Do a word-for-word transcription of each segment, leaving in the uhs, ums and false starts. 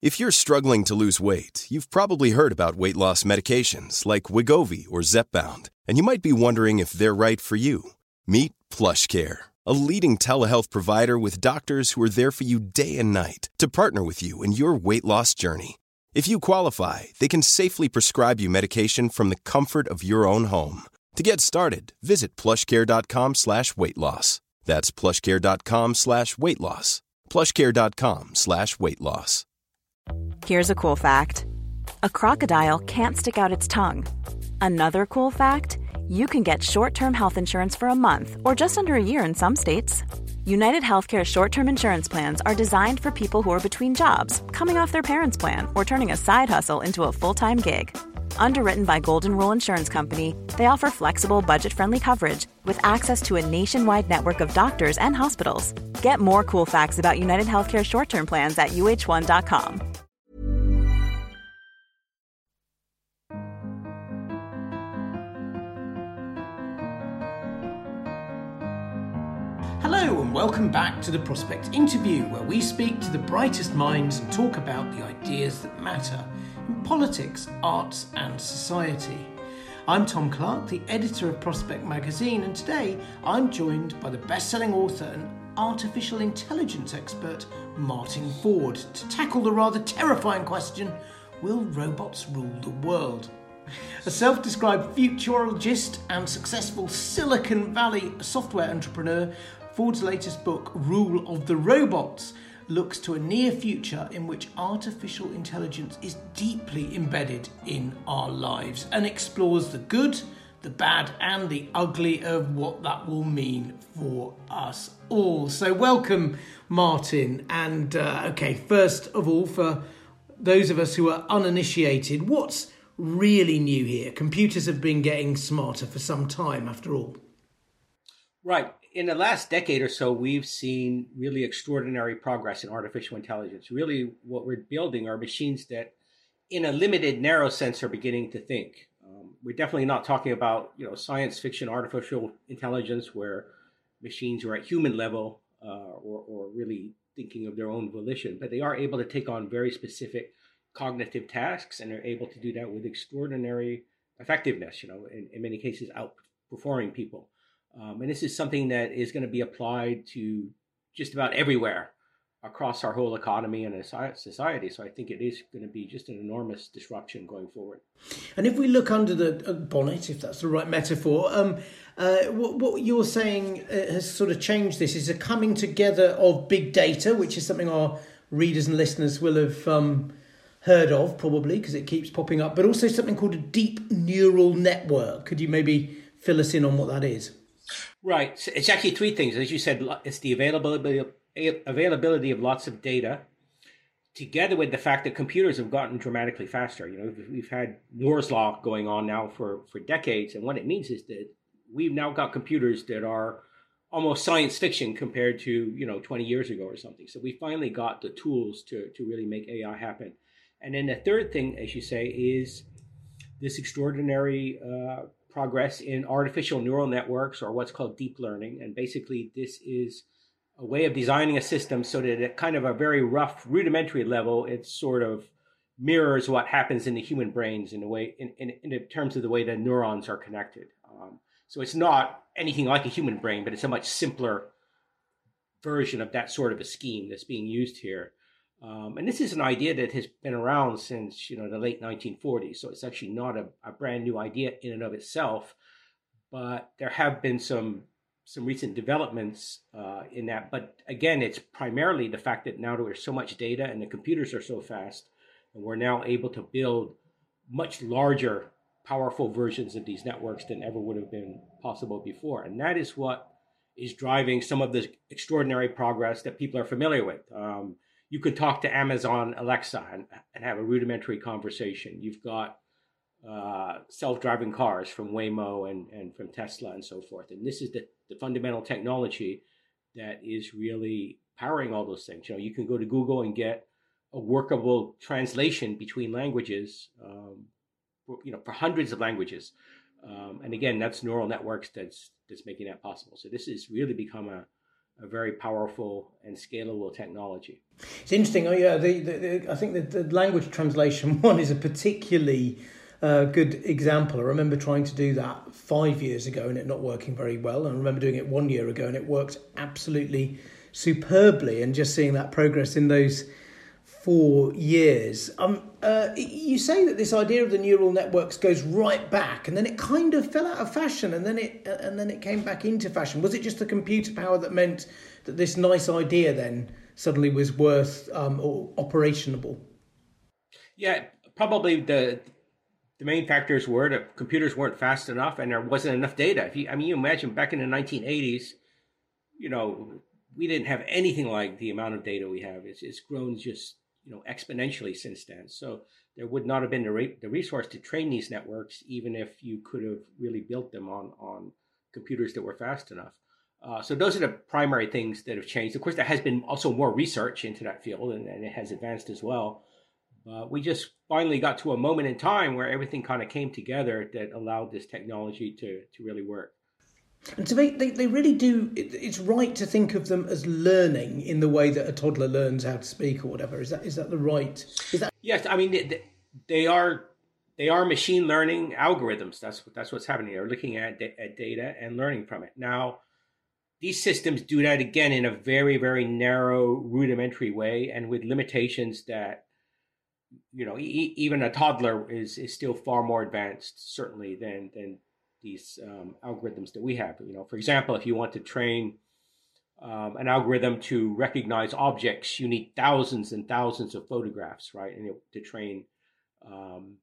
If you're struggling to lose weight, you've probably heard about weight loss medications like Wegovy or Zepbound, and you might be wondering if they're right for you. Meet PlushCare, a leading telehealth provider with doctors who are there for you day and night to partner with you in your weight loss journey. If you qualify, they can safely prescribe you medication from the comfort of your own home. To get started, visit plushcare.com slash weight loss. That's plushcare.com slash weight loss. plushcare.com slash weight loss. Here's a cool fact. A crocodile can't stick out its tongue. Another cool fact, you can get short-term health insurance for a month or just under a year in some states. United Healthcare short-term insurance plans are designed for people who are between jobs, coming off their parents' plan, or turning a side hustle into a full-time gig. Underwritten by Golden Rule Insurance Company, they offer flexible, budget-friendly coverage with access to a nationwide network of doctors and hospitals. Get more cool facts about United Healthcare short-term plans at U H one dot com. Hello and welcome back to the Prospect Interview, where we speak to the brightest minds and talk about the ideas that matter in politics, arts and society. I'm Tom Clark, the editor of Prospect Magazine, and today I'm joined by the best-selling author and artificial intelligence expert Martin Ford to tackle the rather terrifying question, will robots rule the world? A self-described futurologist and successful Silicon Valley software entrepreneur, Ford's latest book, Rule of the Robots, looks to a near future in which artificial intelligence is deeply embedded in our lives and explores the good, the bad and the ugly of what that will mean for us all. So welcome, Martin. And uh, okay, first of all, for those of us who are uninitiated, what's really new here? Computers have been getting smarter for some time, after all. Right. In the last decade or so, we've seen really extraordinary progress in artificial intelligence. Really, what we're building are machines that, in a limited, narrow sense, are beginning to think. Um, we're definitely not talking about, you know, science fiction artificial intelligence where machines are at human level uh, or, or really thinking of their own volition, but they are able to take on very specific cognitive tasks, and they're able to do that with extraordinary effectiveness, you know, in, in many cases outperforming people. Um, and this is something that is going to be applied to just about everywhere across our whole economy and society. So I think it is going to be just an enormous disruption going forward. And if we look under the bonnet, if that's the right metaphor, um, uh, what, what you're saying uh, has sort of changed this is a coming together of big data, which is something our readers and listeners will have um, heard of probably because it keeps popping up, but also something called a deep neural network. Could you maybe fill us in on what that is? Right. So it's actually three things. As you said, it's the availability of, availability of lots of data, together with the fact that computers have gotten dramatically faster. You know, we've had Moore's Law going on now for, for decades. And what it means is that we've now got computers that are almost science fiction compared to, you know, twenty years ago or something. So we finally got the tools to, to really make A I happen. And then the third thing, as you say, is this extraordinary uh, progress in artificial neural networks, or what's called deep learning. And basically, this is a way of designing a system so that at kind of a very rough, rudimentary level, it sort of mirrors what happens in the human brains in the way, in, in, in terms of the way that neurons are connected. Um, so it's not anything like a human brain, but it's a much simpler version of that sort of a scheme that's being used here. Um, and this is an idea that has been around since, you know, the late nineteen forties. So it's actually not a, a brand new idea in and of itself, but there have been some some recent developments uh, in that. But again, it's primarily the fact that now there's so much data and the computers are so fast, and we're now able to build much larger, powerful versions of these networks than ever would have been possible before. And that is what is driving some of the extraordinary progress that people are familiar with. Um, You could talk to Amazon Alexa and, and have a rudimentary conversation. You've got uh, self-driving cars from Waymo and, and from Tesla and so forth. And this is the, the fundamental technology that is really powering all those things. You know, you can go to Google and get a workable translation between languages, um, for, you know, for hundreds of languages. Um, and again, that's neural networks that's that's making that possible. So this has really become a a very powerful and scalable technology. It's interesting. Oh, yeah, the, the, the, I think the, the language translation one is a particularly uh, good example. I remember trying to do that five years ago and it not working very well. And I remember doing it one year ago and it worked absolutely superbly. And just seeing that progress in those four years. Um, uh, you say that this idea of the neural networks goes right back, and then it kind of fell out of fashion, and then it uh, and then it came back into fashion. Was it just the computer power that meant that this nice idea then suddenly was worth um, or operationable? Yeah, probably the the main factors were that computers weren't fast enough, and there wasn't enough data. If you, I mean, you imagine back in the nineteen eighties, you know, we didn't have anything like the amount of data we have. It's it's grown just you know, exponentially since then. So there would not have been the, re- the resource to train these networks, even if you could have really built them on, on computers that were fast enough. Uh, so those are the primary things that have changed. Of course, there has been also more research into that field, and, and it has advanced as well. Uh, we just finally got to a moment in time where everything kind of came together that allowed this technology to, to really work. And so they, they, they really do, it, it's right to think of them as learning in the way that a toddler learns how to speak or whatever. Is that is that the right? Is that? Yes, I mean, they, they are they are machine learning algorithms. That's what, that's what's happening. They're looking at, at data and learning from it. Now, these systems do that, again, in a very, very narrow, rudimentary way and with limitations that, you know, e- even a toddler is, is still far more advanced, certainly, than than these um, algorithms that we have. You know, for example, if you want to train um, an algorithm to recognize objects, you need thousands and thousands of photographs, right? And you know, to train um,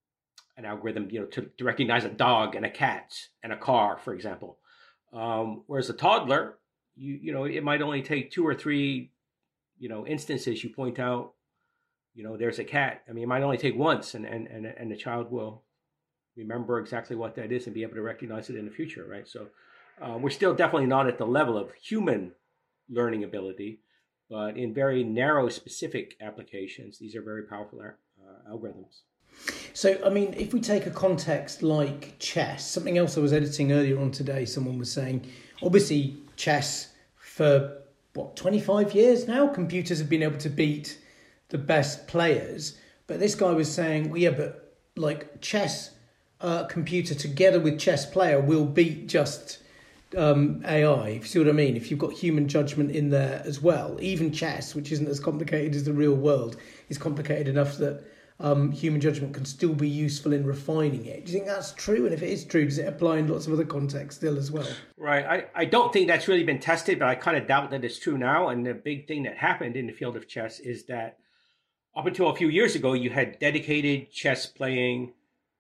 an algorithm, you know, to, to recognize a dog and a cat and a car, for example. Um, whereas a toddler, you you know, it might only take two or three, you know, instances. You point out, you know, there's a cat. I mean, it might only take once, and and and, and the child will remember exactly what that is and be able to recognize it in the future, right? So uh, we're still definitely not at the level of human learning ability, but in very narrow, specific applications, these are very powerful uh, algorithms. So, I mean, if we take a context like chess, something else I was editing earlier on today, someone was saying, obviously chess for, what, twenty-five years now, computers have been able to beat the best players. But this guy was saying, well, yeah, but like chess uh, computer together with chess player will beat just um, A I, if you see what I mean. If you've got human judgment in there as well, even chess, which isn't as complicated as the real world, is complicated enough that um, human judgment can still be useful in refining it. Do you think that's true? And if it is true, does it apply in lots of other contexts still as well? Right. I, I don't think that's really been tested, but I kind of doubt that it's true now. And the big thing that happened in the field of chess is that up until a few years ago, you had dedicated chess playing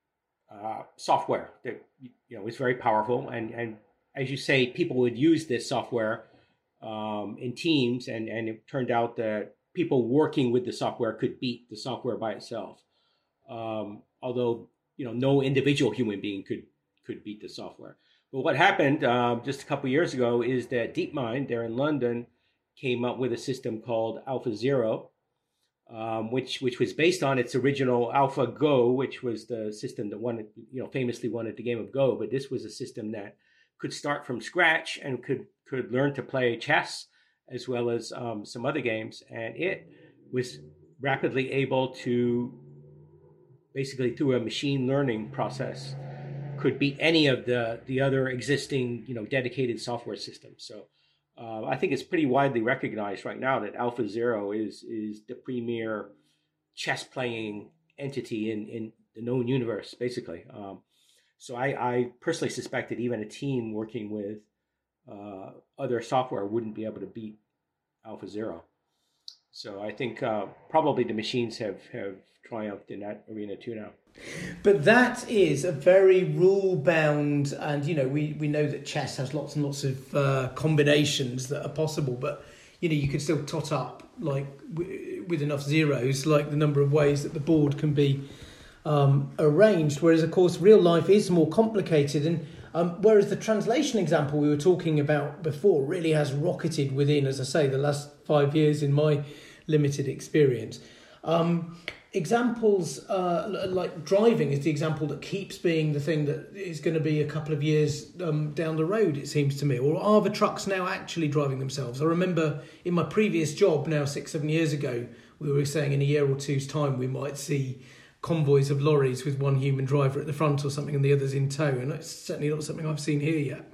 uh, software that, you know, was very powerful. And, and as you say, people would use this software um, in teams, and, and it turned out that people working with the software could beat the software by itself. Um, although, you know, no individual human being could, could beat the software. But what happened um, just a couple of years ago is that DeepMind there in London came up with a system called AlphaZero, um, which which was based on its original AlphaGo, which was the system that won, you know, famously won at the game of Go. But this was a system that could start from scratch and could could learn to play chess as well as um, some other games, and it was rapidly able to, basically through a machine learning process, could beat any of the the other existing, you know, dedicated software systems. So uh, I think it's pretty widely recognized right now that AlphaZero is is the premier chess playing entity in in the known universe, basically. Um, so I, I personally suspect that even a team working with uh, other software wouldn't be able to beat AlphaZero. So I think uh, probably the machines have, have triumphed in that arena too now. But that is a very rule-bound, and, you know, we, we know that chess has lots and lots of uh, combinations that are possible, but, you know, you can still tot up, like, w- with enough zeros, like the number of ways that the board can be um, arranged, whereas, of course, real life is more complicated. And Um, whereas the translation example we were talking about before really has rocketed within, as I say, the last five years in my limited experience. Um, Examples uh, like driving is the example that keeps being the thing that is going to be a couple of years um, down the road, it seems to me. Or are the trucks now actually driving themselves? I remember in my previous job now six, seven years ago, we were saying in a year or two's time we might see convoys of lorries with one human driver at the front or something and the others in tow. And it's certainly not something I've seen here yet.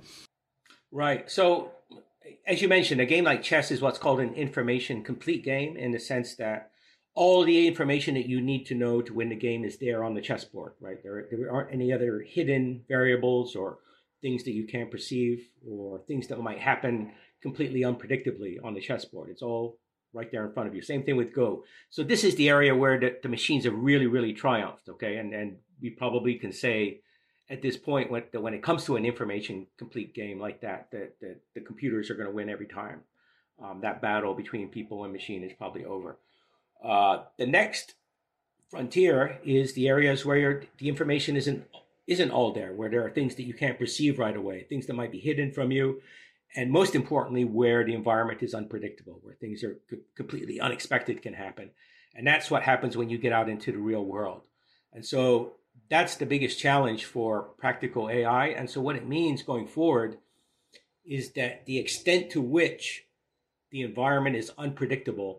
Right. So as you mentioned, a game like chess is what's called an information complete game, in the sense that all the information that you need to know to win the game is there on the chessboard, right? There, there aren't any other hidden variables or things that you can't perceive or things that might happen completely unpredictably on the chessboard. It's all right there in front of you. Same thing with Go. So this is the area where the, the machines have really, really triumphed, okay? And and we probably can say at this point when, that when it comes to an information complete game like that, that, that the computers are going to win every time. Um, that battle between people and machine is probably over. Uh, the next frontier is the areas where you're, the information isn't isn't all there, where there are things that you can't perceive right away, things that might be hidden from you, and most importantly, where the environment is unpredictable, where things are c- completely unexpected can happen. And that's what happens when you get out into the real world. And so that's the biggest challenge for practical A I. And so what it means going forward is that the extent to which the environment is unpredictable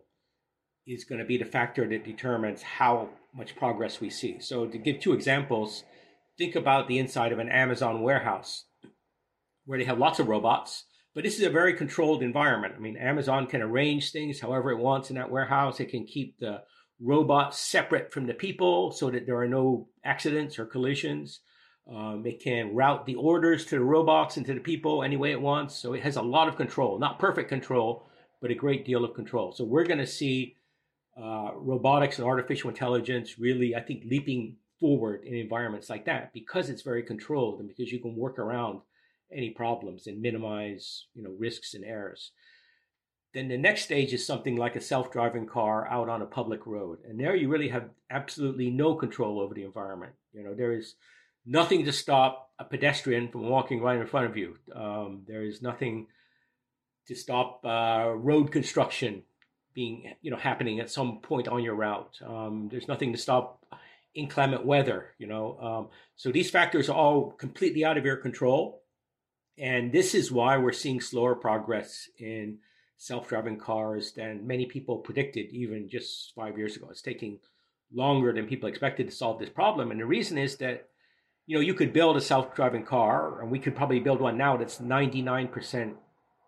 is going to be the factor that determines how much progress we see. So to give two examples, think about the inside of an Amazon warehouse where they have lots of robots, but this is a very controlled environment. I mean, Amazon can arrange things however it wants in that warehouse. It can keep the robots separate from the people so that there are no accidents or collisions. Um, it can route the orders to the robots and to the people any way it wants. So it has a lot of control, not perfect control, but a great deal of control. So we're going to see Uh, robotics and artificial intelligence really, I think, leaping forward in environments like that because it's very controlled and because you can work around any problems and minimize, you know, risks and errors. Then the next stage is something like a self-driving car out on a public road. And there you really have absolutely no control over the environment. You know, there is nothing to stop a pedestrian from walking right in front of you. Um, there is nothing to stop uh, road construction being, you know, happening at some point on your route. Um, there's nothing to stop inclement weather, you know. Um, so these factors are all completely out of your control. And this is why we're seeing slower progress in self-driving cars than many people predicted even just five years ago. It's taking longer than people expected to solve this problem. And the reason is that, you know, you could build a self-driving car, and we could probably build one now that's ninety-nine percent,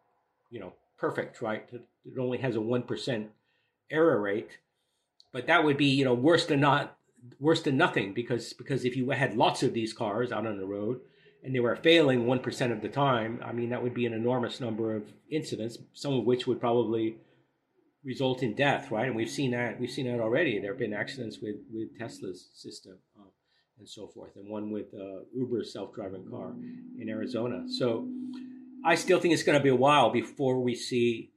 you know, perfect, right? It only has a one percent error rate, but that would be, you know, worse than not, worse than nothing, because because if you had lots of these cars out on the road and they were failing one percent of the time, I mean, that would be an enormous number of incidents, some of which would probably result in death, right? And we've seen that, we've seen that already. There have been accidents with, with Tesla's system uh, and so forth, and one with uh, Uber's self-driving car in Arizona. So I still think it's going to be a while before we see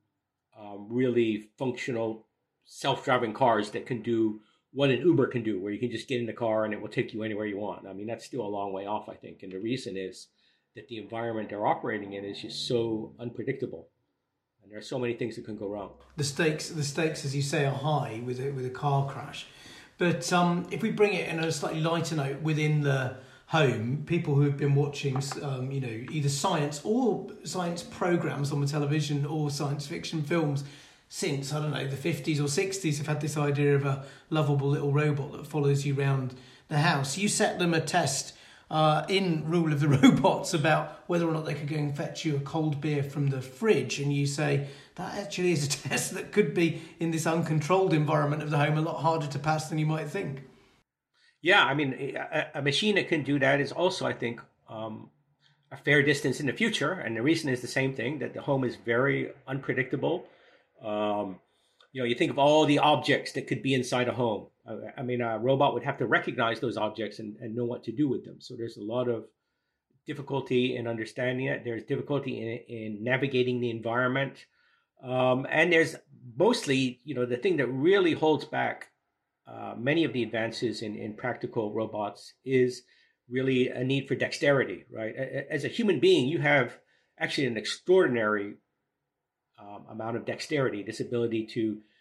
um, really functional self-driving cars that can do what an Uber can do, where you can just get in the car and it will take you anywhere you want. I mean, that's still a long way off, I think. And the reason is that the environment they're operating in is just so unpredictable. And there are so many things that can go wrong. The stakes, the stakes, as you say, are high with a, with a car crash. But um, if we bring it in a slightly lighter note within the home, people who have been watching, um, you know, either science or science programs on the television or science fiction films since, I don't know, the fifties or sixties have had this idea of a lovable little robot that follows you around the house. You set them a test uh, in Rule of the Robots about whether or not they could go and fetch you a cold beer from the fridge, and you say that actually is a test that could be, in this uncontrolled environment of the home, a lot harder to pass than you might think. Yeah, I mean, a, a machine that can do that is also, I think, um, a fair distance in the future. And the reason is the same thing, that the home is very unpredictable. Um, you know, you think of all the objects that could be inside a home. I, I mean, a robot would have to recognize those objects and, and know what to do with them. So there's a lot of difficulty in understanding it. There's difficulty in, in navigating the environment. Um, and there's mostly, you know, the thing that really holds back uh, many of the advances in, in practical robots is really a need for dexterity, right? As a human being, you have actually an extraordinary um, amount of dexterity, this ability to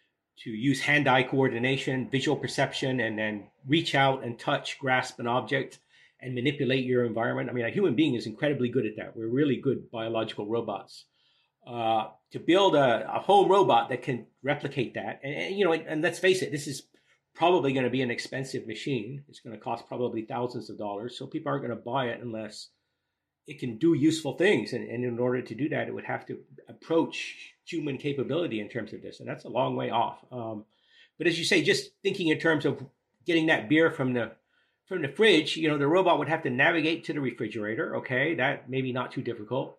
to use hand-eye coordination, visual perception, and then reach out and touch, grasp an object, and manipulate your environment. I mean, a human being is incredibly good at that. We're really good biological robots. Uh, to build a, a home robot that can replicate that, and, and you know, and, and let's face it, this is probably going to be an expensive machine. It's going to cost probably thousands of dollars. So people aren't going to buy it unless it can do useful things. And, and in order to do that, it would have to approach human capability in terms of this. And that's a long way off. Um, but as you say, just thinking in terms of getting that beer from the from the fridge, you know, the robot would have to navigate to the refrigerator. Okay, that maybe not too difficult.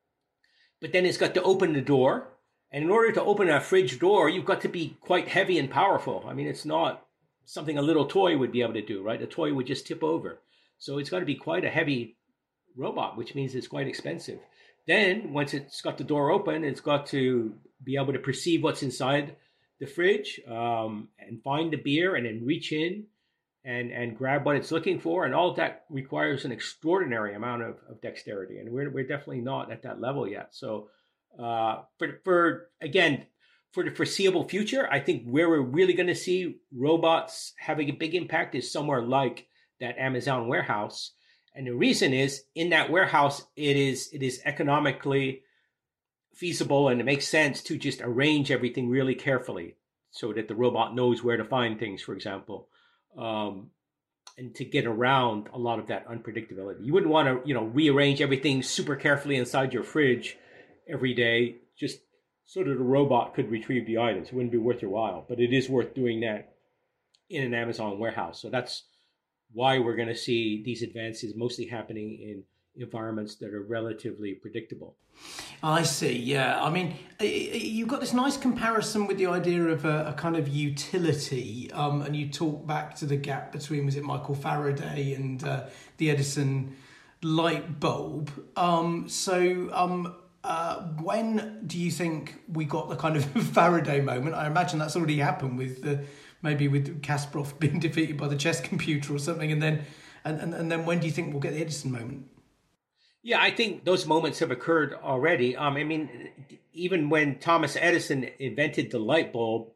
But then it's got to open the door. And in order to open a fridge door, you've got to be quite heavy and powerful. I mean, it's not something a little toy would be able to do, right? A toy would just tip over. So it's got to be quite a heavy robot, which means it's quite expensive. Then once it's got the door open, it's got to be able to perceive what's inside the fridge um, and find the beer and then reach in and, and grab what it's looking for. And all of that requires an extraordinary amount of, of dexterity. And we're, we're definitely not at that level yet. So uh, for, for, again, for the foreseeable future, I think where we're really going to see robots having a big impact is somewhere like that Amazon warehouse. And the reason is, in that warehouse, it is it is economically feasible and it makes sense to just arrange everything really carefully so that the robot knows where to find things, for example, um, and to get around a lot of that unpredictability. You wouldn't want to, you know, rearrange everything super carefully inside your fridge every day just so that a robot could retrieve the items. It wouldn't be worth your while, but it is worth doing that in an Amazon warehouse. So that's why we're going to see these advances mostly happening in environments that are relatively predictable. I see, yeah. I mean, you've got this nice comparison with the idea of a, a kind of utility, um, and you talk back to the gap between, was it Michael Faraday and uh, the Edison light bulb. Um, so um, uh, when do you think we got the kind of Faraday moment? I imagine that's already happened with the maybe with Kasparov being defeated by the chess computer or something, and then and, and, and then when do you think we'll get the Edison moment? Yeah, I think those moments have occurred already. Um, I mean, even when Thomas Edison invented the light bulb,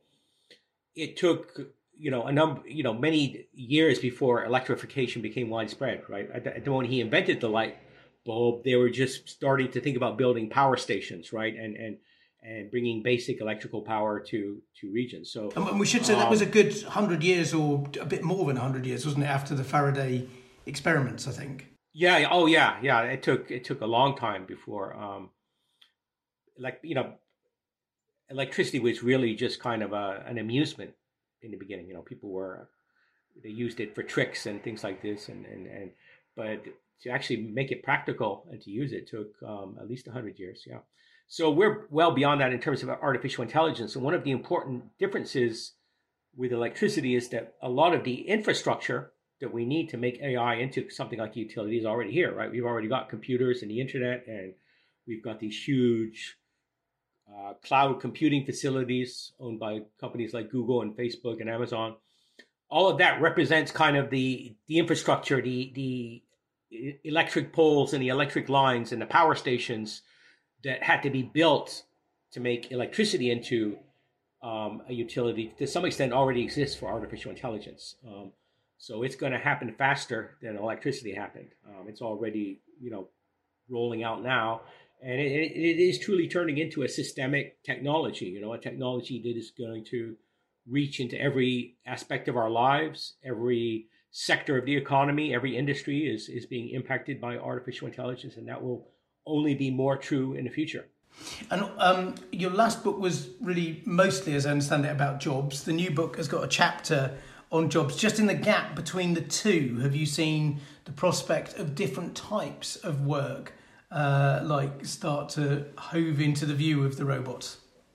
it took, you know, a number, you know, many years before electrification became widespread, right? At the, at the moment he invented the light bulb, they were just starting to think about building power stations, right? And, and, and bringing basic electrical power to, to regions. So, and we should say um, that was a good hundred years or a bit more than a hundred years, wasn't it? After the Faraday experiments, I think. Yeah. Oh, yeah. Yeah. It took it took a long time before, um, like you know, electricity was really just kind of a, an amusement in the beginning. You know, people were they used it for tricks and things like this, and and and but to actually make it practical and to use it took um, at least a hundred years. Yeah. So we're well beyond that in terms of artificial intelligence. And one of the important differences with electricity is that a lot of the infrastructure that we need to make A I into something like a utility is already here, right? We've already got computers and the internet, and we've got these huge uh, cloud computing facilities owned by companies like Google and Facebook and Amazon. All of that represents kind of the the infrastructure, the the electric poles and the electric lines and the power stations that had to be built to make electricity into um, a utility. To some extent, already exists for artificial intelligence. Um, So it's going to happen faster than electricity happened. Um, it's already, you know, rolling out now. And it, it is truly turning into a systemic technology, you know, a technology that is going to reach into every aspect of our lives. Every sector of the economy, every industry is, is being impacted by artificial intelligence. And that will only be more true in the future. And um, your last book was really mostly, as I understand it, about jobs. The new book has got a chapter on jobs. Just in the gap between the two, have you seen the prospect of different types of work uh, like start to hove into the view of the robots?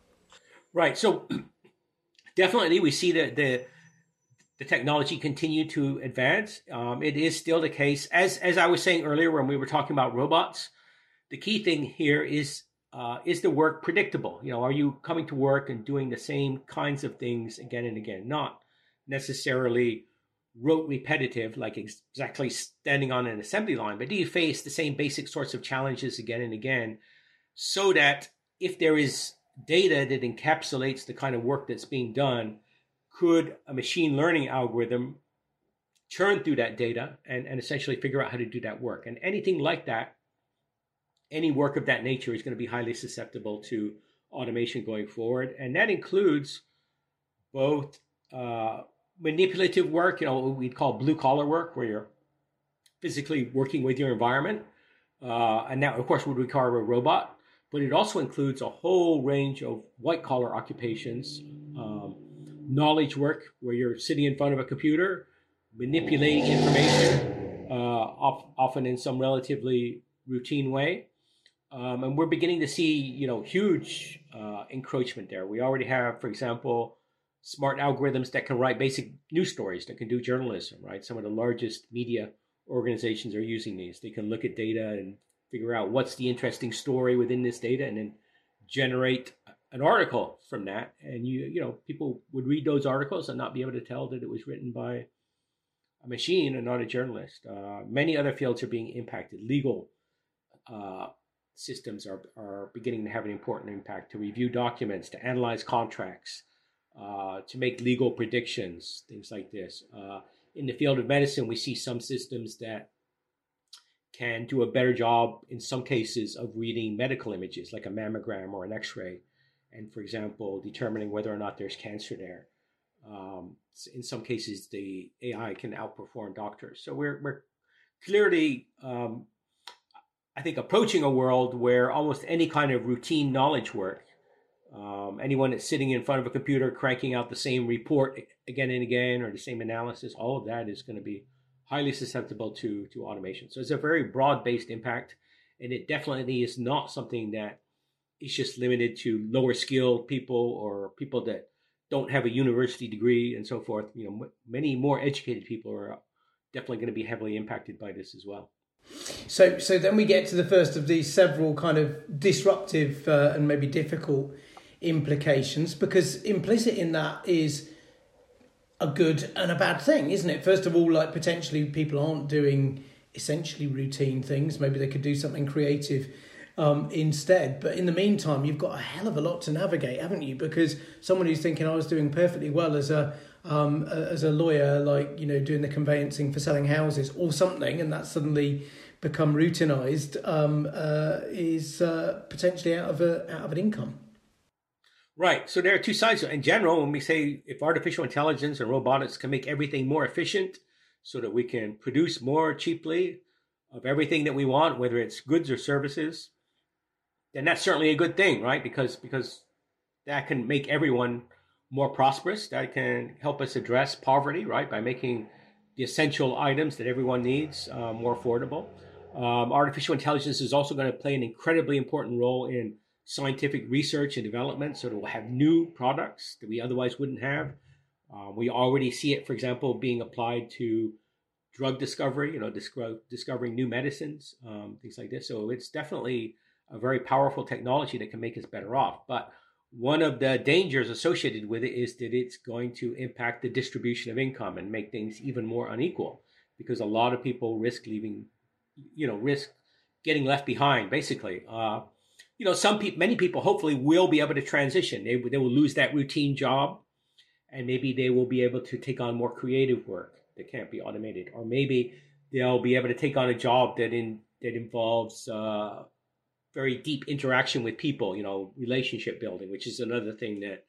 Right. So definitely we see that the the technology continue to advance. Um, it is still the case, as as I was saying earlier when we were talking about robots, the key thing here is uh, is the work predictable? You know, are you coming to work and doing the same kinds of things again and again? Not necessarily rote repetitive, like exactly standing on an assembly line, but do you face the same basic sorts of challenges again and again, so that if there is data that encapsulates the kind of work that's being done, could a machine learning algorithm churn through that data and, and essentially figure out how to do that work? And anything like that, any work of that nature is going to be highly susceptible to automation going forward. And that includes both uh, manipulative work, you know, what we'd call blue collar work, where you're physically working with your environment. Uh, and that, of course, would require a robot. But it also includes a whole range of white collar occupations, um, knowledge work, where you're sitting in front of a computer, manipulating information, uh, often in some relatively routine way. Um, and we're beginning to see, you know, huge uh, encroachment there. We already have, for example, smart algorithms that can write basic news stories, that can do journalism, right? Some of the largest media organizations are using these. They can look at data and figure out what's the interesting story within this data, and then generate an article from that. And you, you know, people would read those articles and not be able to tell that it was written by a machine and not a journalist. Uh, many other fields are being impacted. Legal uh, systems are, are beginning to have an important impact, to review documents, to analyze contracts, uh, to make legal predictions, things like this. Uh, in the field of medicine, we see some systems that can do a better job in some cases of reading medical images, like a mammogram or an x-ray, and, for example, determining whether or not there's cancer there. Um, in some cases, the A I can outperform doctors. So we're, we're clearly, um, I think, approaching a world where almost any kind of routine knowledge work, um, anyone that's sitting in front of a computer cranking out the same report again and again, or the same analysis, all of that is going to be highly susceptible to, to automation. So it's a very broad-based impact, and it definitely is not something that is just limited to lower skilled people or people that don't have a university degree and so forth. You know, m- many more educated people are definitely going to be heavily impacted by this as well. So, so then we get to the first of these several kind of disruptive uh, and maybe difficult implications, because implicit in that is a good and a bad thing, isn't it? First of all, like, potentially people aren't doing essentially routine things. Maybe they could do something creative um, instead. But in the meantime, you've got a hell of a lot to navigate, haven't you? Because someone who's thinking, I was doing perfectly well as a um, as a lawyer, like, you know, doing the conveyancing for selling houses or something, and that's suddenly become routinized, um, uh, is uh, potentially out of a out of an income. Right. So there are two sides. In general, when we say if artificial intelligence and robotics can make everything more efficient so that we can produce more cheaply of everything that we want, whether it's goods or services, then that's certainly a good thing, right? Because because that can make everyone more prosperous. That can help us address poverty, right? By making the essential items that everyone needs uh, more affordable. Um, artificial intelligence is also going to play an incredibly important role in scientific research and development, so that we'll have new products that we otherwise wouldn't have. Uh, we already see it, for example, being applied to drug discovery, you know, disco- discovering new medicines, um, things like this. So it's definitely a very powerful technology that can make us better off. But one of the dangers associated with it is that it's going to impact the distribution of income and make things even more unequal, because a lot of people risk leaving, you know, risk getting left behind, basically. Uh, you know, some people, many people hopefully will be able to transition. They, they will lose that routine job, and maybe they will be able to take on more creative work that can't be automated. Or maybe they'll be able to take on a job that in that involves uh, very deep interaction with people, you know, relationship building, which is another thing that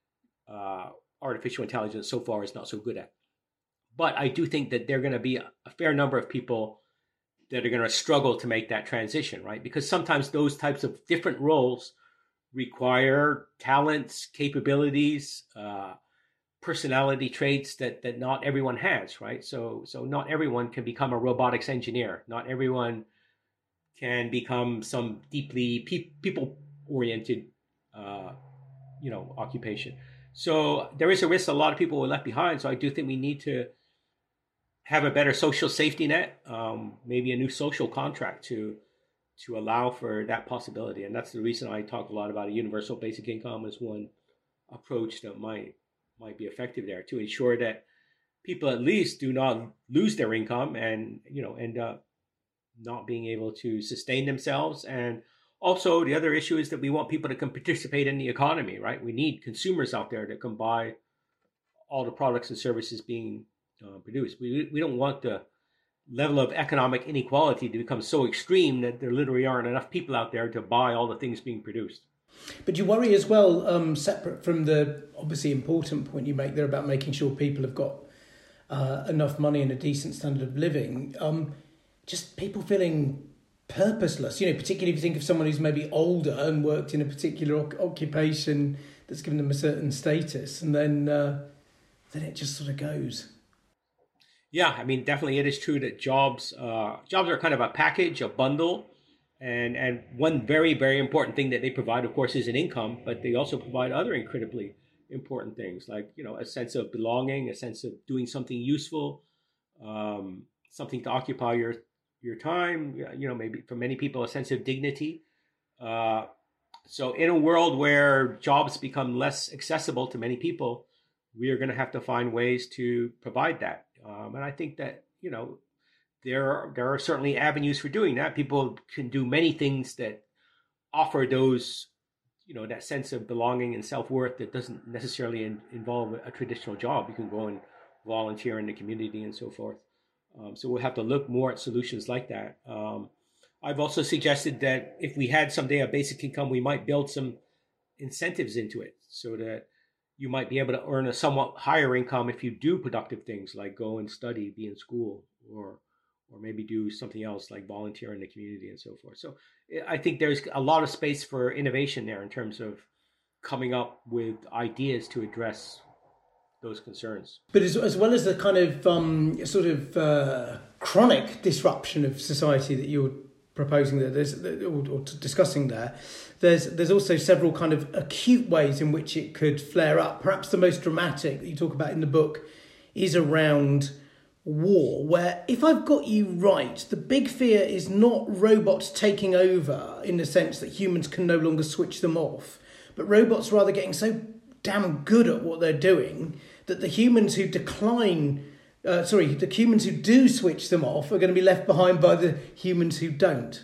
uh, artificial intelligence so far is not so good at. But I do think that there are going to be a, a fair number of people that are going to struggle to make that transition, right? Because sometimes those types of different roles require talents, capabilities, uh, personality traits that that not everyone has, right? So so not everyone can become a robotics engineer. Not everyone can become some deeply pe- people-oriented, uh, you know, occupation. So there is a risk a lot of people are left behind. So I do think we need to have a better social safety net, um, maybe a new social contract to to allow for that possibility. And that's the reason I talk a lot about a universal basic income as one approach that might might be effective there, to ensure that people at least do not lose their income and, you know, end up not being able to sustain themselves, and Also, the other issue is that we want people to can participate in the economy, right? We need consumers out there that can buy all the products and services being uh, produced. We we don't want the level of economic inequality to become so extreme that there literally aren't enough people out there to buy all the things being produced. But you worry as well, um, separate from the obviously important point you make there about making sure people have got uh, enough money and a decent standard of living, um, just people feeling purposeless, you know, particularly if you think of someone who's maybe older and worked in a particular o- occupation that's given them a certain status, and then uh, then it just sort of goes. Yeah, I mean, definitely it is true that jobs uh, jobs are kind of a package, a bundle. And and one very, very important thing that they provide, of course, is an income, but they also provide other incredibly important things like, you know, a sense of belonging, a sense of doing something useful, um, something to occupy your your time, you know, maybe for many people, a sense of dignity. Uh, so in a world where jobs become less accessible to many people, we are going to have to find ways to provide that. Um, and I think that, you know, There are, there are certainly avenues for doing that. People can do many things that offer those, you know, that sense of belonging and self-worth that doesn't necessarily in, involve a traditional job. You can go and volunteer in the community and so forth. Um, so we'll have to look more at solutions like that. Um, I've also suggested that if we had someday a basic income, we might build some incentives into it so that you might be able to earn a somewhat higher income if you do productive things like go and study, be in school, or or maybe do something else like volunteer in the community and so forth. So I think there's a lot of space for innovation there in terms of coming up with ideas to address those concerns. But as, as well as the kind of um, sort of uh, chronic disruption of society that you're proposing there, there's, or, or discussing there, there's there's also several kind of acute ways in which it could flare up. Perhaps the most dramatic that you talk about in the book is around war, where, if I've got you right, the big fear is not robots taking over in the sense that humans can no longer switch them off, but robots rather getting so damn good at what they're doing that the humans who decline, uh, sorry, the humans who do switch them off are going to be left behind by the humans who don't.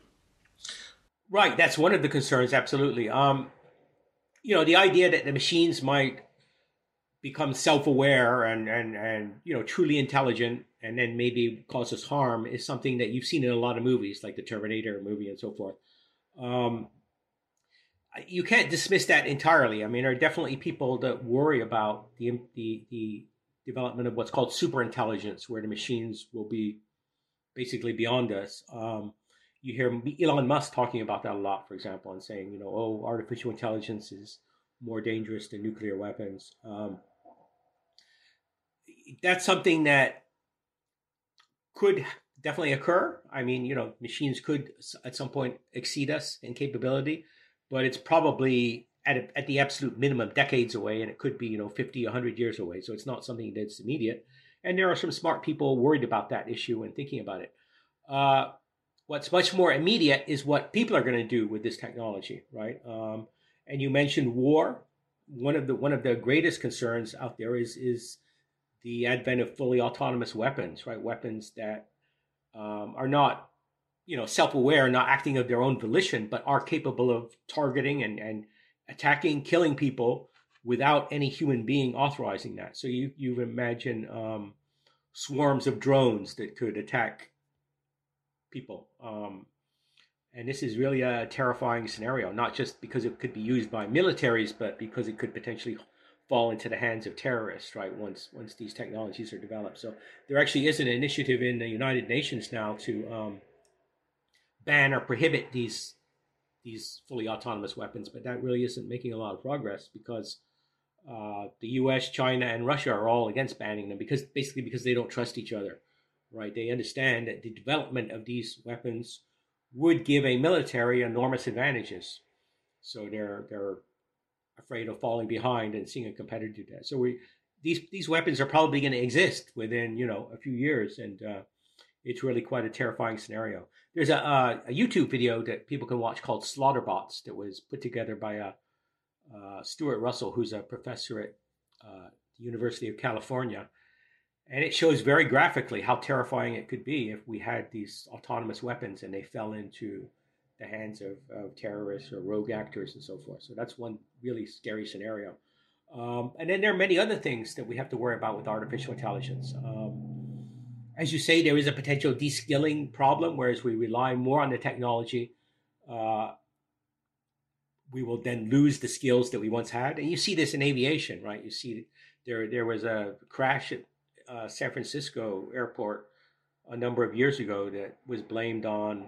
Right, that's one of the concerns, absolutely. Um, you know, the idea that the machines might become self-aware and, and, and, you know, truly intelligent and then maybe cause us harm is something that you've seen in a lot of movies, like the Terminator movie and so forth. Um, you can't dismiss that entirely. I mean, there are definitely people that worry about the, the, the development of what's called superintelligence, where the machines will be basically beyond us. Um, you hear Elon Musk talking about that a lot, for example, and saying, you know, oh, artificial intelligence is more dangerous than nuclear weapons. Um, that's something that could definitely occur. I mean, you know, machines could at some point exceed us in capability, but it's probably at a, at the absolute minimum decades away, and it could be, you know, fifty, one hundred years away. So it's not something that's immediate. And there are some smart people worried about that issue and thinking about it. Uh, what's much more immediate is what people are going to do with this technology, right? Um, and you mentioned war. One of the one of the greatest concerns out there is is the advent of fully autonomous weapons, right? Weapons that um, are not, you know, self-aware, not acting of their own volition, but are capable of targeting and, and attacking, killing people without any human being authorizing that. So you you imagine um, swarms of drones that could attack people. Um, and this is really a terrifying scenario, not just because it could be used by militaries, but because it could potentially fall into the hands of terrorists, right, once once these technologies are developed. So there actually is an initiative in the United Nations now to um, ban or prohibit these these fully autonomous weapons, but that really isn't making a lot of progress because uh, the U S, China, and Russia are all against banning them because basically because they don't trust each other, right? They understand that the development of these weapons would give a military enormous advantages. So they're they're afraid of falling behind and seeing a competitor do that. So we these these weapons are probably going to exist within, you know, a few years, and uh, it's really quite a terrifying scenario. There's a, uh, a YouTube video that people can watch called Slaughterbots that was put together by a uh, Stuart Russell, who's a professor at uh, the University of California, and it shows very graphically how terrifying it could be if we had these autonomous weapons and they fell into the hands of, of terrorists or rogue actors and so forth. So that's one really scary scenario. Um, and then there are many other things that we have to worry about with artificial intelligence. Um, as you say, there is a potential de-skilling problem, whereas we rely more on the technology, uh, we will then lose the skills that we once had. And you see this in aviation, right? You see there there was a crash at uh, San Francisco airport a number of years ago that was blamed on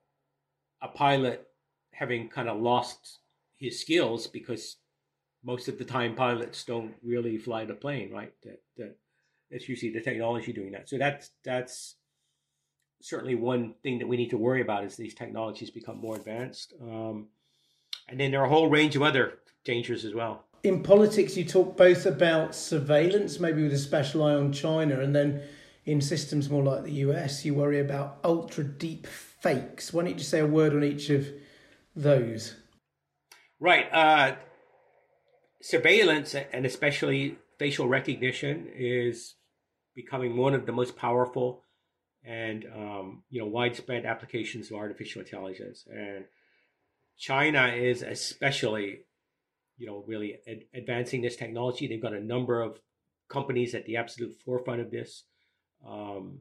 a pilot having kind of lost his skills, because most of the time pilots don't really fly the plane, right? That, that it's usually the technology doing that. So that's that's certainly one thing that we need to worry about as these technologies become more advanced. Um, and then there are a whole range of other dangers as well. In politics, you talk both about surveillance, maybe with a special eye on China, and then in systems more like the U S, you worry about ultra deep fakes. Why don't you just say a word on each of those? Right. Uh, surveillance, and especially facial recognition, is becoming one of the most powerful and um, you know widespread applications of artificial intelligence. And China is especially, you know, really ad- advancing this technology. They've got a number of companies at the absolute forefront of this, um,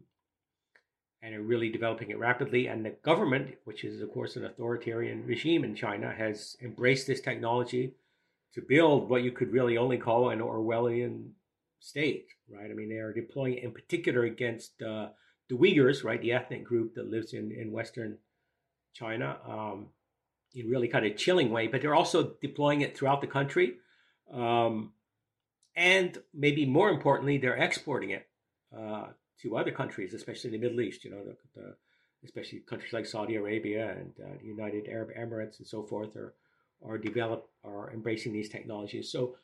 and are really developing it rapidly. And the government, which is, of course, an authoritarian regime in China, has embraced this technology to build what you could really only call an Orwellian state, right? I mean, they are deploying it in particular against uh, the Uyghurs, right, the ethnic group that lives in, in Western China, um, in really kind of chilling way, but they're also deploying it throughout the country. Um, and maybe more importantly, they're exporting it uh, to other countries, especially in the Middle East, you know, the, the, especially countries like Saudi Arabia and uh, the United Arab Emirates and so forth are, are develop, are embracing these technologies. So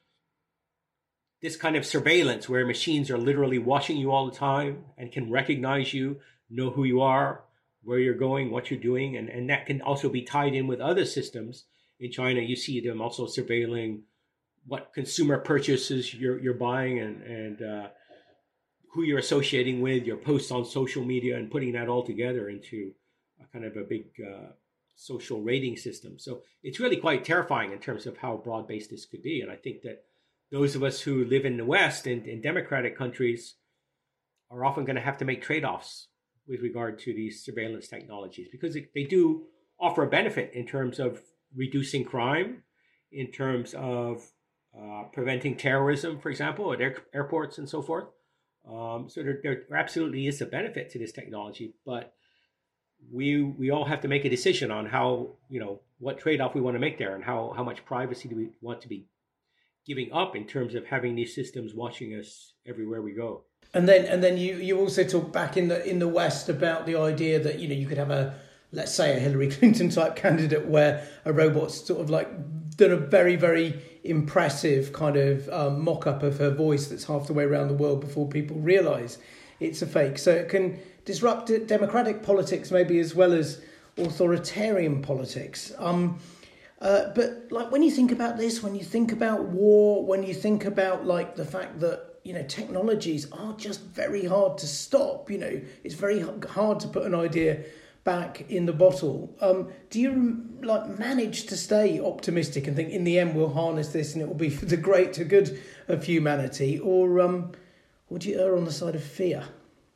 this kind of surveillance where machines are literally watching you all the time and can recognize you, know who you are, where you're going, what you're doing, and, and that can also be tied in with other systems. In China, you see them also surveilling what consumer purchases you're you're buying and, and uh, who you're associating with, your posts on social media, and putting that all together into a kind of a big uh, social rating system. So it's really quite terrifying in terms of how broad-based this could be. And I think that those of us who live in the West and in democratic countries are often going to have to make trade-offs with regard to these surveillance technologies, because they do offer a benefit in terms of reducing crime, in terms of uh, preventing terrorism, for example, at air, airports and so forth. Um, so there, there absolutely is a benefit to this technology, but we we all have to make a decision on how, you know, what trade-off we want to make there, and how, how much privacy do we want to be giving up in terms of having these systems watching us everywhere we go. And then, and then you, you also talk back in the in the West about the idea that, you know, you could have a, let's say, a Hillary Clinton type candidate where a robot's sort of like done a very, very impressive kind of um, mock-up of her voice that's half the way around the world before people realise it's a fake. So it can disrupt democratic politics maybe as well as authoritarian politics. Um, uh, but like when you think about this, when you think about war, when you think about like the fact that, you know, technologies are just very hard to stop. You know, it's very hard to put an idea back in the bottle. Um, do you like manage to stay optimistic and think in the end we'll harness this and it will be for the greater good of humanity, or um, would you err on the side of fear?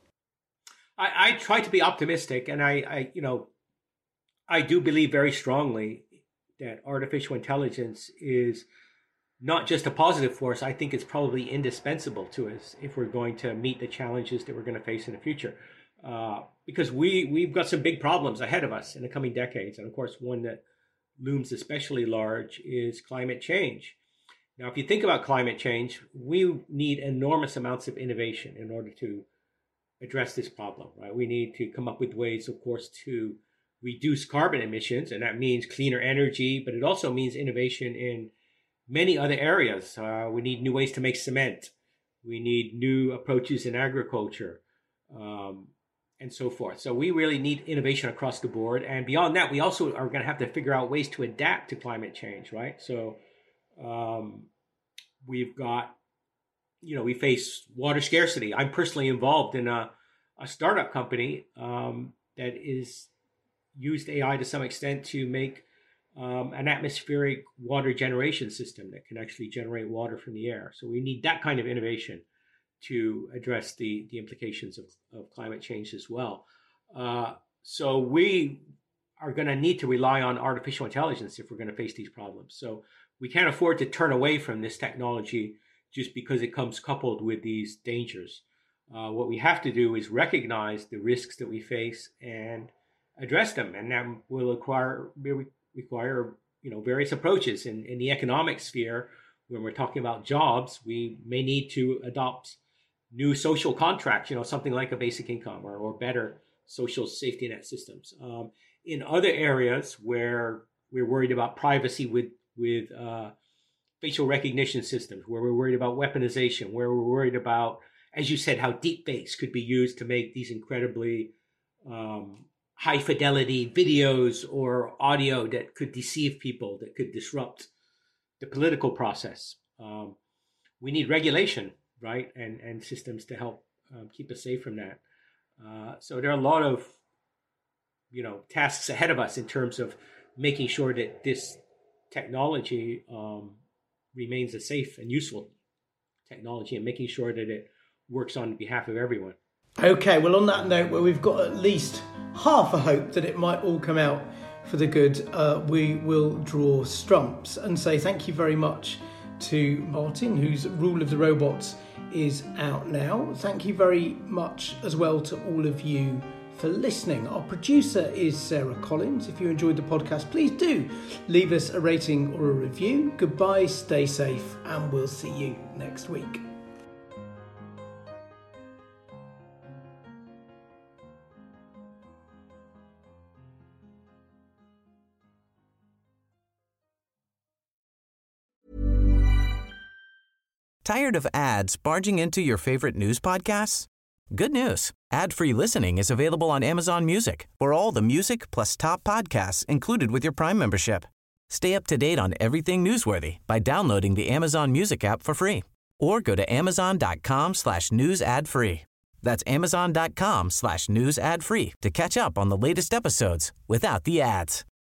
I, I try to be optimistic, and I, I, you know, I do believe very strongly that artificial intelligence is not just a positive force. I think it's probably indispensable to us if we're going to meet the challenges that we're going to face in the future. Uh, because we, we've got some big problems ahead of us in the coming decades. And of course, one that looms especially large is climate change. Now, if you think about climate change, we need enormous amounts of innovation in order to address this problem, right? We need to come up with ways, of course, to reduce carbon emissions. And that means cleaner energy, but it also means innovation in many other areas. Uh, we need new ways to make cement. We need new approaches in agriculture, um, and so forth. So we really need innovation across the board. And beyond that, we also are going to have to figure out ways to adapt to climate change, right? So um, we've got, you know, we face water scarcity. I'm personally involved in a, a startup company um, that is used A I to some extent to make um, an atmospheric water generation system that can actually generate water from the air. So we need that kind of innovation to address the, the implications of, of climate change as well. Uh, so we are going to need to rely on artificial intelligence if we're going to face these problems. So we can't afford to turn away from this technology just because it comes coupled with these dangers. Uh, what we have to do is recognize the risks that we face and address them, and that will require require you know various approaches. In, in the economic sphere, when we're talking about jobs, we may need to adopt new social contracts, you know, something like a basic income or, or better social safety net systems. Um, in other areas where we're worried about privacy with with uh, facial recognition systems, where we're worried about weaponization, where we're worried about, as you said, how deep fakes could be used to make these incredibly um, high fidelity videos or audio that could deceive people, that could disrupt the political process. Um, we need regulation, right? And, and systems to help um, keep us safe from that. Uh, so there are a lot of, you know, tasks ahead of us in terms of making sure that this technology um, remains a safe and useful technology, and making sure that it works on behalf of everyone. Okay, well, on that note, where we've got at least half a hope that it might all come out for the good, uh, we will draw strumps and say thank you very much to Martin, whose Rule of the Robots is out now. Thank you very much as well to all of you for listening. Our producer is Sarah Collins. If you enjoyed the podcast, please do leave us a rating or a review. Goodbye, stay safe, and we'll see you next week. Tired of ads barging into your favorite news podcasts? Good news. Ad-free listening is available on Amazon Music for all the music plus top podcasts included with your Prime membership. Stay up to date on everything newsworthy by downloading the Amazon Music app for free or go to amazon.com slash news ad free. That's amazon.com slash news ad free to catch up on the latest episodes without the ads.